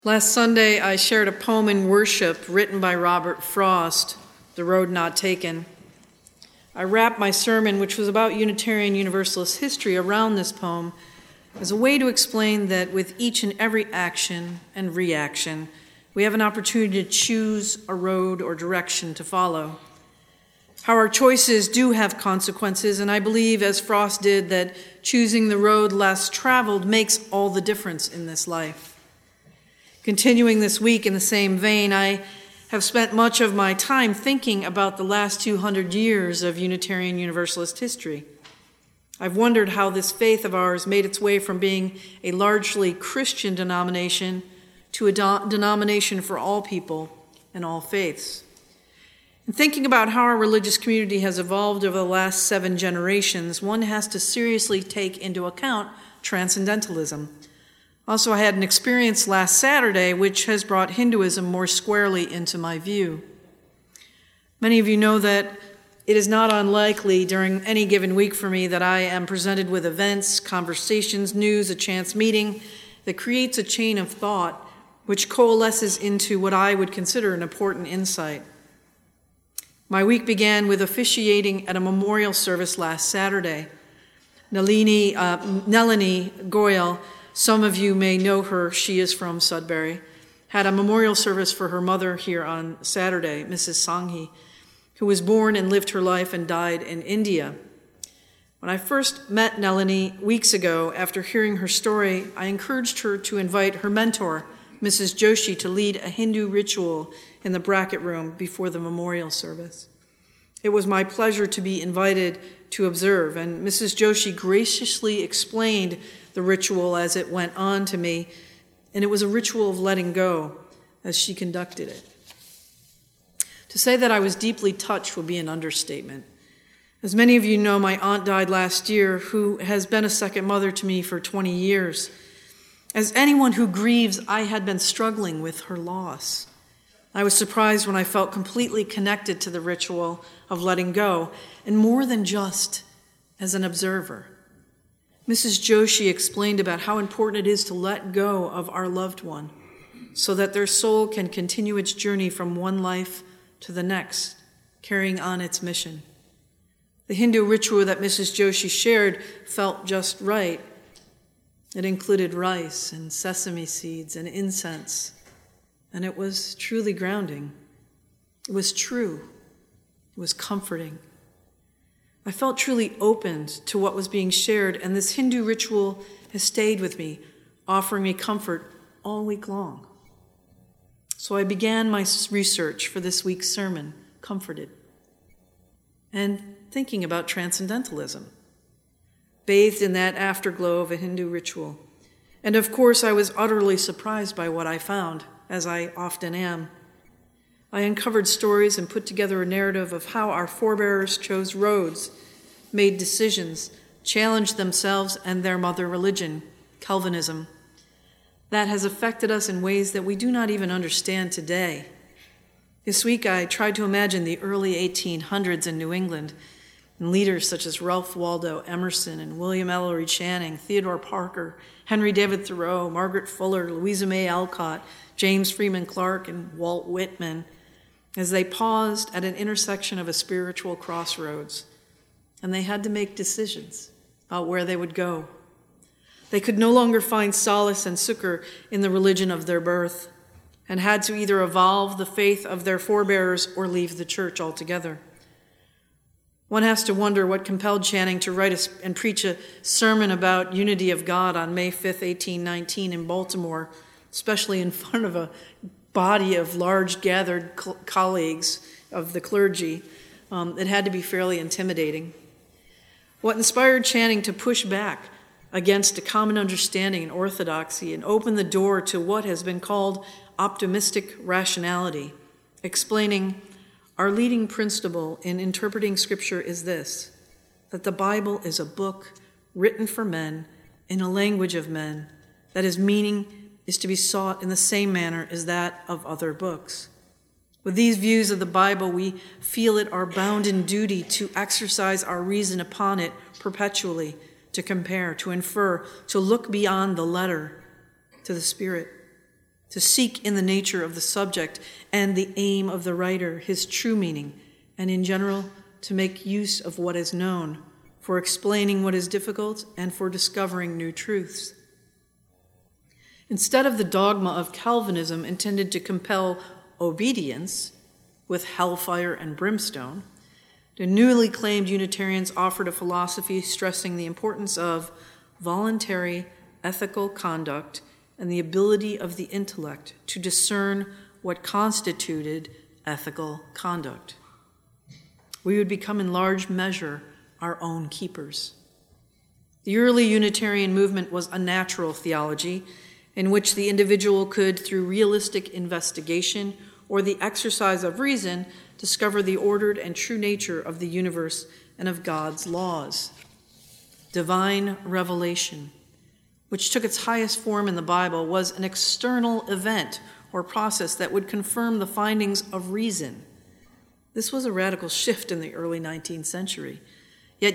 Last Sunday, I shared a poem in worship written by Robert Frost, The Road Not Taken. I wrapped my sermon, which was about Unitarian Universalist history, around this poem as a way to explain that with each and every action and reaction, we have an opportunity to choose a road or direction to follow. How our choices do have consequences, and I believe, as Frost did, that choosing the road less traveled makes all the difference in this life. Continuing this week in the same vein, I have spent much of my time thinking about the last 200 years of Unitarian Universalist history. I've wondered how this faith of ours made its way from being a largely Christian denomination to a denomination for all people and all faiths. In thinking about how our religious community has evolved over the last 7 generations, one has to seriously take into account transcendentalism. Also, I had an experience last Saturday which has brought Hinduism more squarely into my view. Many of you know that it is not unlikely during any given week for me that I am presented with events, conversations, news, a chance meeting that creates a chain of thought which coalesces into what I would consider an important insight. My week began with officiating at a memorial service last Saturday. Nalini Goyal, some of you may know her, she is from Sudbury, had a memorial service for her mother here on Saturday, Mrs. Sanghi, who was born and lived her life and died in India. When I first met Nalini weeks ago, after hearing her story, I encouraged her to invite her mentor, Mrs. Joshi, to lead a Hindu ritual in the bracket room before the memorial service. It was my pleasure to be invited to observe, and Mrs. Joshi graciously explained the ritual as it went on to me, and it was a ritual of letting go as she conducted it. To say that I was deeply touched would be an understatement. As many of you know, my aunt died last year, who has been a second mother to me for 20 years. As anyone who grieves, I had been struggling with her loss. I was surprised when I felt completely connected to the ritual of letting go, and more than just as an observer. Mrs. Joshi explained about how important it is to let go of our loved one so that their soul can continue its journey from one life to the next, carrying on its mission. The Hindu ritual that Mrs. Joshi shared felt just right. It included rice and sesame seeds and incense, and it was truly grounding. It was true. It was comforting. I felt truly opened to what was being shared, and this Hindu ritual has stayed with me, offering me comfort all week long. So I began my research for this week's sermon, Comforted, and thinking about transcendentalism, bathed in that afterglow of a Hindu ritual. And of course, I was utterly surprised by what I found, as I often am. I uncovered stories and put together a narrative of how our forebears chose roads, made decisions, challenged themselves and their mother religion, Calvinism. That has affected us in ways that we do not even understand today. This week I tried to imagine the early 1800s in New England, and leaders such as Ralph Waldo Emerson and William Ellery Channing, Theodore Parker, Henry David Thoreau, Margaret Fuller, Louisa May Alcott, James Freeman Clark, and Walt Whitman, as they paused at an intersection of a spiritual crossroads, and they had to make decisions about where they would go. They could no longer find solace and succor in the religion of their birth, and had to either evolve the faith of their forebears or leave the church altogether. One has to wonder what compelled Channing to write and preach a sermon about unity of God on May 5th, 1819 in Baltimore, especially in front of a body of large gathered colleagues of the clergy. It had to be fairly intimidating. What inspired Channing to push back against a common understanding and orthodoxy and open the door to what has been called optimistic rationality, explaining, our leading principle in interpreting Scripture is this, that the Bible is a book written for men in a language of men, that his meaning is to be sought in the same manner as that of other books. With these views of the Bible, we feel it our bounden duty to exercise our reason upon it perpetually, to compare, to infer, to look beyond the letter to the Spirit. to seek in the nature of the subject and the aim of the writer his true meaning, and in general, to make use of what is known, for explaining what is difficult and for discovering new truths. Instead of the dogma of Calvinism intended to compel obedience with hellfire and brimstone, the newly claimed Unitarians offered a philosophy stressing the importance of voluntary ethical conduct and the ability of the intellect to discern what constituted ethical conduct. We would become in large measure our own keepers. The early Unitarian movement was a natural theology in which the individual could, through realistic investigation or the exercise of reason, discover the ordered and true nature of the universe and of God's laws. Divine revelation, which took its highest form in the Bible, was an external event or process that would confirm the findings of reason. This was a radical shift in the early 19th century. Yet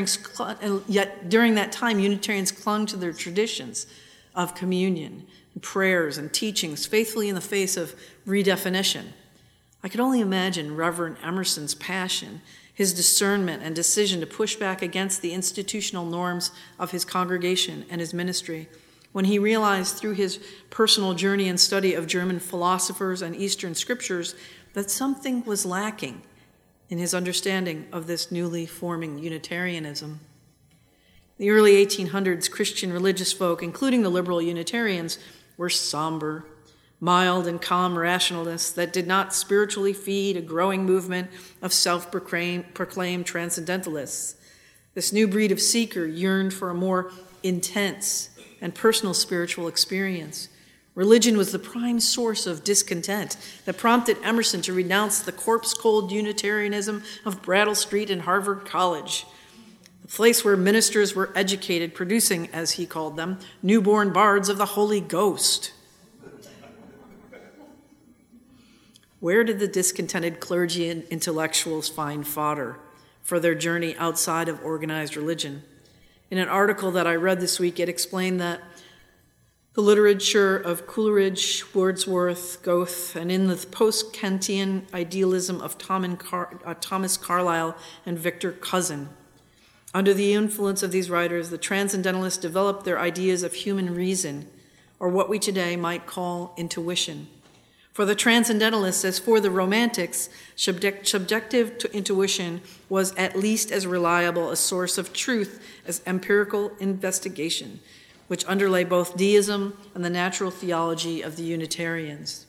during that time, Unitarians clung to their traditions of communion, and prayers, and teachings faithfully in the face of redefinition. I could only imagine Reverend Emerson's passion, his discernment and decision to push back against the institutional norms of his congregation and his ministry when he realized through his personal journey and study of German philosophers and Eastern scriptures that something was lacking in his understanding of this newly forming Unitarianism. In the early 1800s, Christian religious folk, including the liberal Unitarians, were somber, mild and calm rationalists that did not spiritually feed a growing movement of self-proclaimed transcendentalists. This new breed of seeker yearned for a more intense and personal spiritual experience. Religion was the prime source of discontent that prompted Emerson to renounce the corpse-cold Unitarianism of Brattle Street and Harvard College, the place where ministers were educated, producing, as he called them, newborn bards of the Holy Ghost. Where did the discontented clergy and intellectuals find fodder for their journey outside of organized religion? In an article that I read this week, it explained that the literature of Coleridge, Wordsworth, Goethe, and in the post-Kantian idealism of Thomas Carlyle and Victor Cousin. Under the influence of these writers, the transcendentalists developed their ideas of human reason, or what we today might call intuition. For the transcendentalists, as for the romantics, subjective intuition was at least as reliable a source of truth as empirical investigation, which underlay both deism and the natural theology of the Unitarians.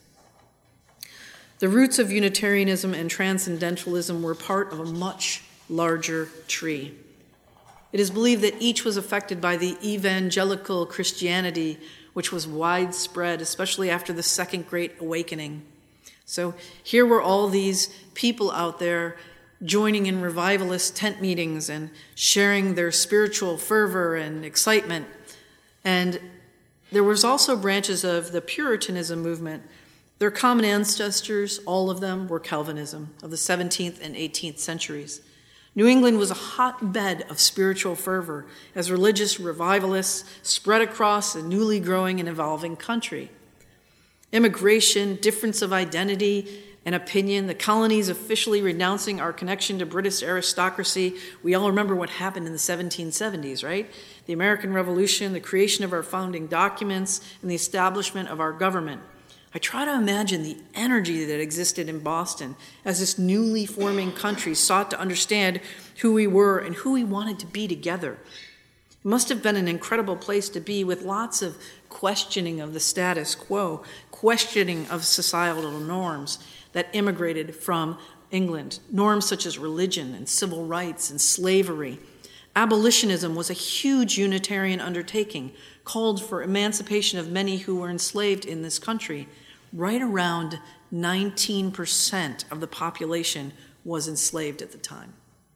The roots of Unitarianism and Transcendentalism were part of a much larger tree. It is believed that each was affected by the evangelical Christianity, which was widespread, especially after the Second Great Awakening. So here were all these people out there joining in revivalist tent meetings and sharing their spiritual fervor and excitement. And there was also branches of the Puritanism movement. Their common ancestors, all of them, were Calvinism of the 17th and 18th centuries. New England was a hotbed of spiritual fervor as religious revivalists spread across a newly growing and evolving country. Immigration, difference of identity and opinion, the colonies officially renouncing our connection to British aristocracy. We all remember what happened in the 1770s, right? The American Revolution, the creation of our founding documents, and the establishment of our government. I try to imagine the energy that existed in Boston as this newly forming country sought to understand who we were and who we wanted to be together. It must have been an incredible place to be, with lots of questioning of the status quo, questioning of societal norms that immigrated from England, norms such as religion and civil rights and slavery. Abolitionism was a huge Unitarian undertaking, called for emancipation of many who were enslaved in this country. Right around 19% of the population was enslaved at the time.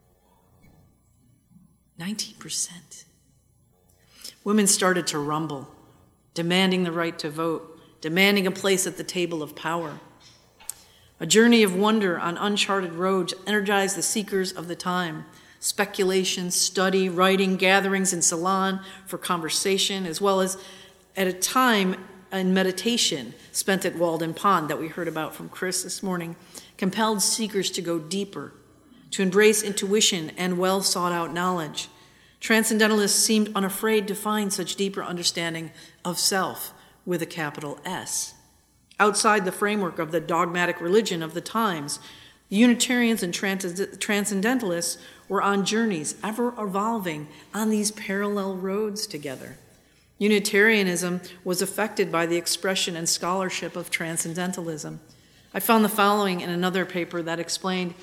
19%. Women started to rumble, demanding the right to vote, demanding a place at the table of power. A journey of wonder on uncharted roads energized the seekers of the time. Speculation, study, writing, gatherings in salon for conversation, as well as at a time and meditation spent at Walden Pond that we heard about from Chris this morning compelled seekers to go deeper, to embrace intuition and well sought out knowledge. Transcendentalists seemed unafraid to find such deeper understanding of self with a capital S. Outside the framework of the dogmatic religion of the times, the Unitarians and Transcendentalists were on journeys, ever evolving on these parallel roads together. Unitarianism was affected by the expression and scholarship of Transcendentalism. I found the following in another paper that explained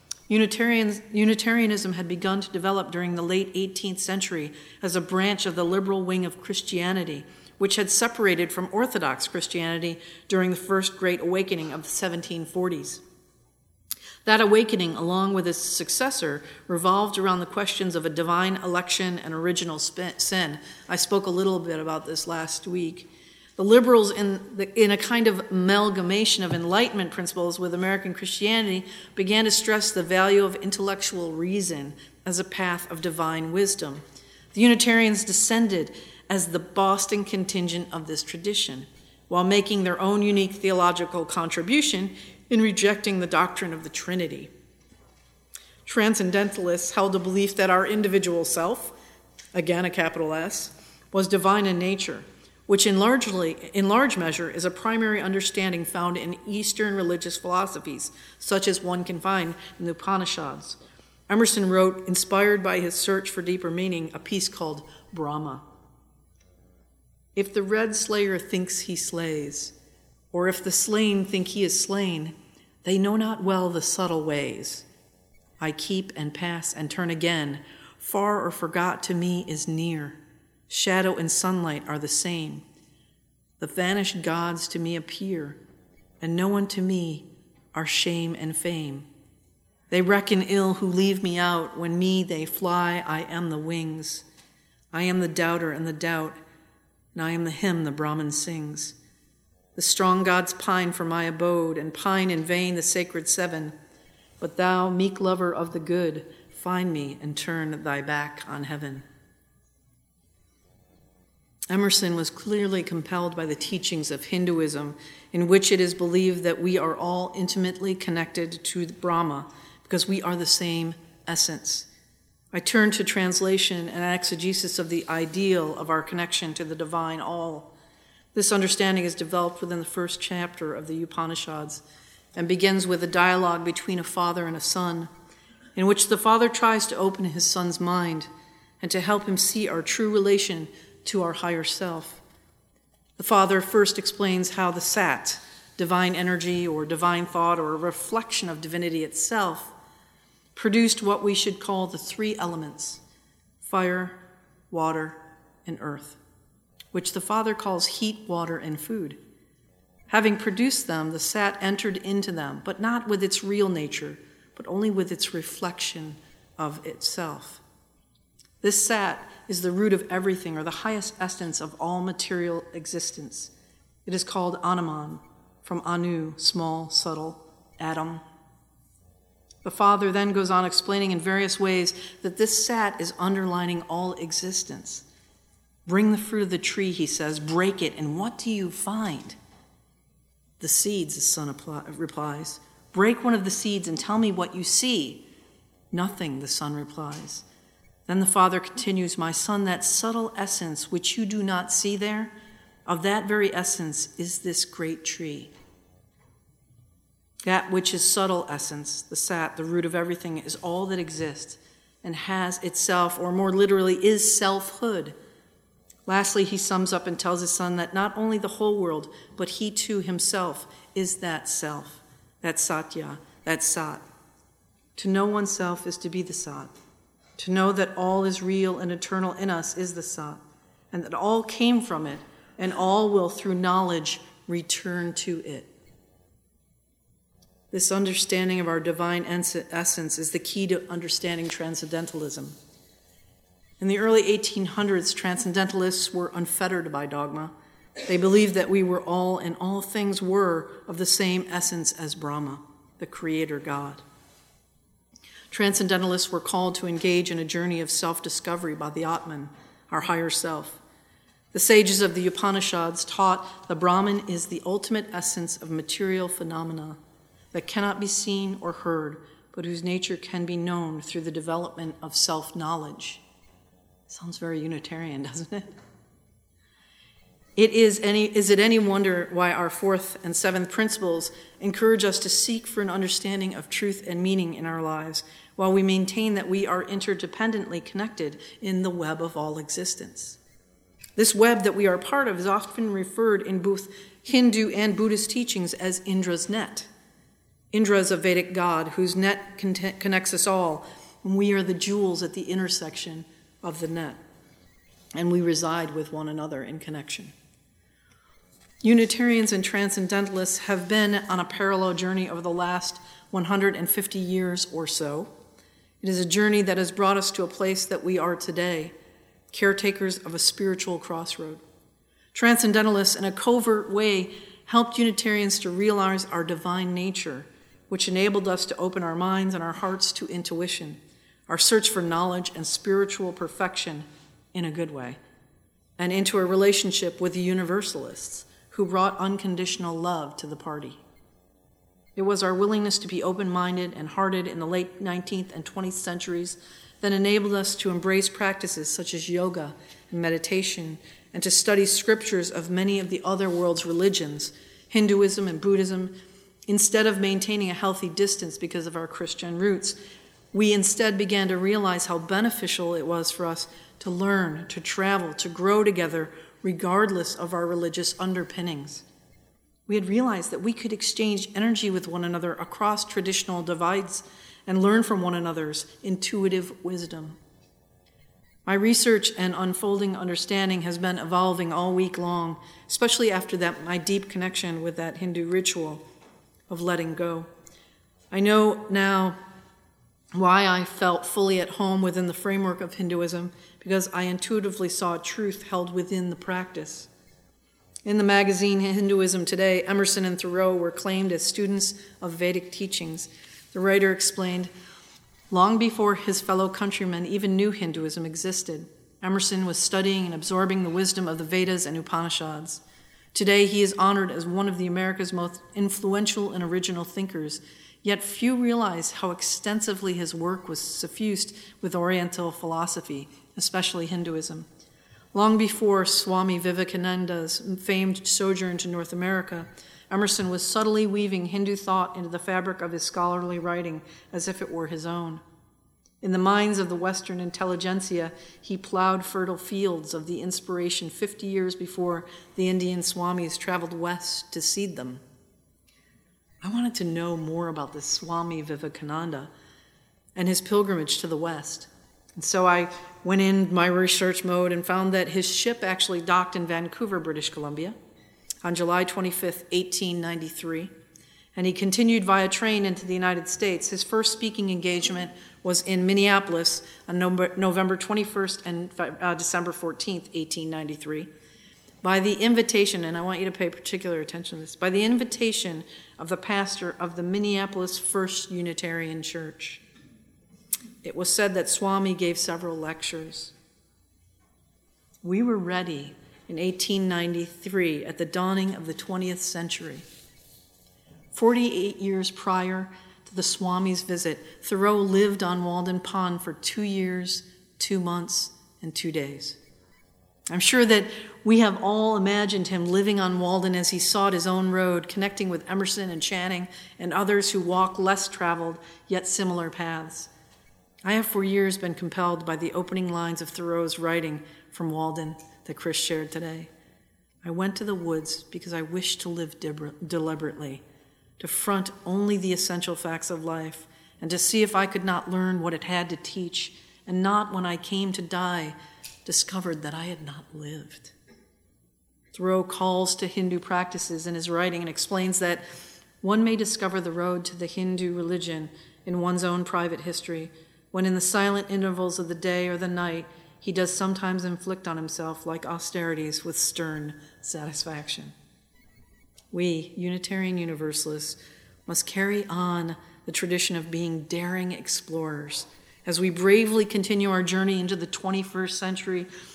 Unitarianism had begun to develop during the late 18th century as a branch of the liberal wing of Christianity, which had separated from Orthodox Christianity during the First Great Awakening of the 1740s. That awakening, along with its successor, revolved around the questions of a divine election and original sin. I spoke a little bit about this last week. The liberals, in a kind of amalgamation of Enlightenment principles with American Christianity, began to stress the value of intellectual reason as a path of divine wisdom. The Unitarians descended as the Boston contingent of this tradition, while making their own unique theological contribution in rejecting the doctrine of the Trinity. Transcendentalists held a belief that our individual self, again a capital S, was divine in nature, which in large measure is a primary understanding found in Eastern religious philosophies, such as one can find in the Upanishads. Emerson wrote, inspired by his search for deeper meaning, a piece called Brahma. If the red slayer thinks he slays, or if the slain think he is slain, they know not well the subtle ways. I keep and pass and turn again. Far or forgot to me is near. Shadow and sunlight are the same. The vanished gods to me appear, and no one to me are shame and fame. They reckon ill who leave me out. When me they fly, I am the wings. I am the doubter and the doubt, and I am the hymn the Brahmin sings. The strong gods pine for my abode, and pine in vain the sacred seven. But thou, meek lover of the good, find me and turn thy back on heaven. Emerson was clearly compelled by the teachings of Hinduism, in which it is believed that we are all intimately connected to Brahma because we are the same essence. I turn to translation and exegesis of the ideal of our connection to the divine all. This understanding is developed within the first chapter of the Upanishads and begins with a dialogue between a father and a son, in which the father tries to open his son's mind and to help him see our true relation to our higher self. The father first explains how the Sat, divine energy or divine thought or a reflection of divinity itself, produced what we should call the three elements, fire, water, and earth, which the Father calls heat, water, and food. Having produced them, the Sat entered into them, but not with its real nature, but only with its reflection of itself. This Sat is the root of everything, or the highest essence of all material existence. It is called Anaman, from Anu, small, subtle, atom. The Father then goes on explaining in various ways that this Sat is underlining all existence. Bring the fruit of the tree, he says, break it, and what do you find? The seeds, the son replies. Break one of the seeds and tell me what you see. Nothing, the son replies. Then the Father continues, my son, that subtle essence which you do not see there, of that very essence is this great tree. That which is subtle essence, the Sat, the root of everything, is all that exists and has itself, or more literally, is selfhood. Lastly, he sums up and tells his son that not only the whole world, but he too himself is that self, that Satya, that Sat. To know oneself is to be the Sat. To know that all is real and eternal in us is the Sat, and that all came from it, and all will, through knowledge, return to it. This understanding of our divine essence is the key to understanding transcendentalism. In the early 1800s, transcendentalists were unfettered by dogma. They believed that we were all, and all things were, of the same essence as Brahma, the creator God. Transcendentalists were called to engage in a journey of self-discovery by the Atman, our higher self. The sages of the Upanishads taught the Brahman is the ultimate essence of material phenomena that cannot be seen or heard, but whose nature can be known through the development of self-knowledge. Sounds very Unitarian, doesn't it? Is it any wonder why our fourth and seventh principles encourage us to seek for an understanding of truth and meaning in our lives, while we maintain that we are interdependently connected in the web of all existence? This web that we are part of is often referred in both Hindu and Buddhist teachings as Indra's net. Indra is a Vedic god whose net connects us all, and we are the jewels at the intersection of the net, and we reside with one another in connection. Unitarians and Transcendentalists have been on a parallel journey over the last 150 years or so. It is a journey that has brought us to a place that we are today, caretakers of a spiritual crossroad. Transcendentalists, in a covert way, helped Unitarians to realize our divine nature, which enabled us to open our minds and our hearts to intuition, our search for knowledge and spiritual perfection in a good way, and into a relationship with the Universalists, who brought unconditional love to the party. It was our willingness to be open-minded and hearted in the late 19th and 20th centuries that enabled us to embrace practices such as yoga and meditation, and to study scriptures of many of the other world's religions, Hinduism and Buddhism. Instead of maintaining a healthy distance because of our Christian roots, we instead began to realize how beneficial it was for us to learn, to travel, to grow together, regardless of our religious underpinnings. We had realized that we could exchange energy with one another across traditional divides and learn from one another's intuitive wisdom. My research and unfolding understanding has been evolving all week long, especially after my deep connection with that Hindu ritual of letting go. I know now why I felt fully at home within the framework of Hinduism, because I intuitively saw truth held within the practice. In the magazine Hinduism Today, Emerson and Thoreau were claimed as students of Vedic teachings. The writer explained, long before his fellow countrymen even knew Hinduism existed, Emerson was studying and absorbing the wisdom of the Vedas and Upanishads. Today, he is honored as one of America's most influential and original thinkers, yet few realize how extensively his work was suffused with Oriental philosophy, especially Hinduism. Long before Swami Vivekananda's famed sojourn to North America, Emerson was subtly weaving Hindu thought into the fabric of his scholarly writing as if it were his own. In the minds of the Western intelligentsia, he plowed fertile fields of the inspiration 50 years before the Indian Swamis traveled west to seed them. I wanted to know more about this Swami Vivekananda and his pilgrimage to the West. And so I went in my research mode and found that his ship actually docked in Vancouver, British Columbia on July 25th, 1893. And he continued via train into the United States. His first speaking engagement was in Minneapolis on November 21st and December 14th, 1893. By the invitation, and I want you to pay particular attention to this, by the invitation of the pastor of the Minneapolis First Unitarian Church. It was said that Swami gave several lectures. We were ready in 1893 at the dawning of the 20th century. 48 years prior to the Swami's visit, Thoreau lived on Walden Pond for 2 years, 2 months, and 2 days. I'm sure that we have all imagined him living on Walden as he sought his own road, connecting with Emerson and Channing and others who walk less traveled, yet similar paths. I have for years been compelled by the opening lines of Thoreau's writing from Walden that Chris shared today. I went to the woods because I wished to live deliberately, to front only the essential facts of life, and to see if I could not learn what it had to teach, and not, when I came to die, discovered that I had not lived. Thoreau calls to Hindu practices in his writing and explains that one may discover the road to the Hindu religion in one's own private history, when in the silent intervals of the day or the night, he does sometimes inflict on himself like austerities with stern satisfaction. We, Unitarian Universalists, must carry on the tradition of being daring explorers as we bravely continue our journey into the 21st century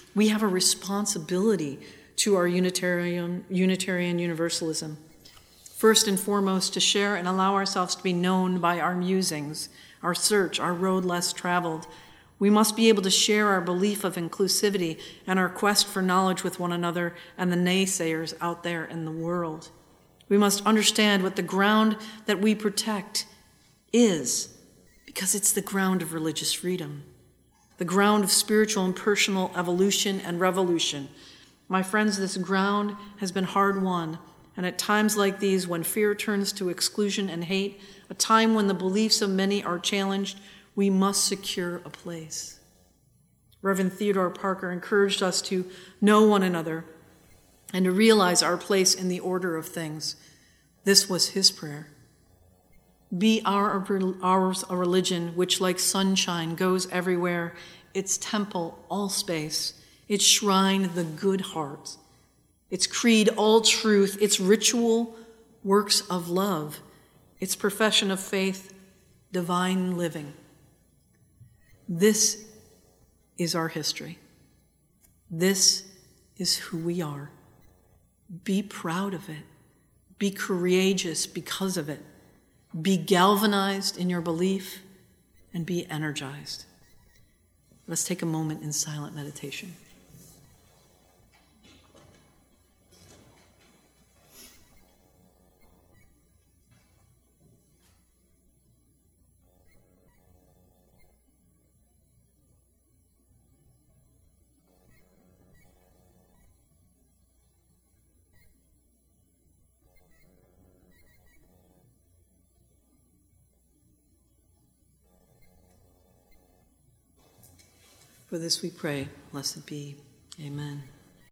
We have a responsibility to our Unitarian Universalism. First and foremost, to share and allow ourselves to be known by our musings, our search, our road less traveled. We must be able to share our belief of inclusivity and our quest for knowledge with one another and the naysayers out there in the world. We must understand what the ground that we protect is, because it's the ground of religious freedom, the ground of spiritual and personal evolution and revolution. My friends, this ground has been hard won, and at times like these, when fear turns to exclusion and hate, a time when the beliefs of many are challenged, we must secure a place. Reverend Theodore Parker encouraged us to know one another and to realize our place in the order of things. This was his prayer. Be ours a religion which, like sunshine, goes everywhere, its temple, all space, its shrine, the good heart, its creed, all truth, its ritual, works of love, its profession of faith, divine living. This is our history. This is who we are. Be proud of it. Be courageous because of it. Be galvanized in your belief and be energized. Let's take a moment in silent meditation. For this we pray, blessed be. Amen.